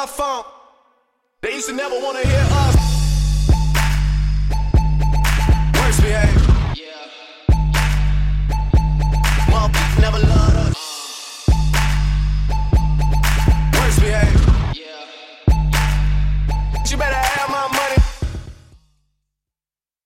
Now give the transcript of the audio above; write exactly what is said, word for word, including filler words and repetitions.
funk. They used to never wanna hear us.